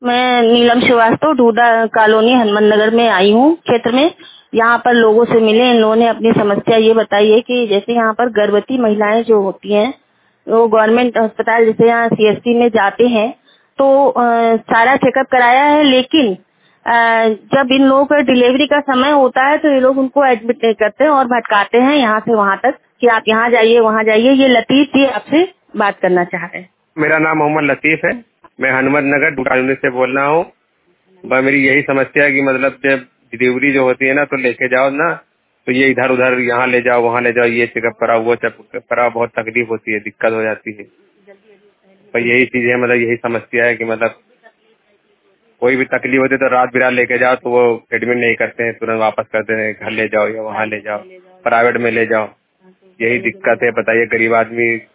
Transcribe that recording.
मैं नीलम श्रीवास्तव डूडा कॉलोनी हनुमान नगर में आई हूँ क्षेत्र में। यहाँ पर लोगों से मिले, इन लोगों ने अपनी समस्या ये बताई है कि जैसे यहाँ पर गर्भवती महिलाएं जो होती हैं वो गवर्नमेंट अस्पताल जैसे यहाँ सीएससी में जाते हैं तो सारा चेकअप कराया है, लेकिन जब इन लोगों का डिलीवरी का समय होता है तो ये लोग उनको एडमिट नहीं करते और भटकाते हैं यहाँ से वहाँ तक कि आप यहाँ जाइए वहाँ जाइए। ये लतीफ जी आपसे बात करना चाह रहे हैं। मेरा नाम मोहम्मद लतीफ है। मैं हनुमान नगर डूडा कॉलोनी से बोल रहा हूँ। मेरी यही समस्या है कि मतलब जब डिलीवरी जो होती है ना तो लेके जाओ ना तो ये इधर उधर यहाँ ले जाओ वहाँ ले जाओ, ये चेकअप कराओ वो चेकअप कराओ, बहुत तकलीफ होती है, दिक्कत हो जाती है। पर यही चीज है, मतलब यही समस्या है कि मतलब कोई भी तकलीफ होती है तो रात बिरात लेके जाओ तो वो एडमिट नहीं करते हैं, तुरंत वापस करते हैं, घर ले जाओ या वहाँ ले जाओ, प्राइवेट में ले जाओ। यही दिक्कत है। बताइए गरीब आदमी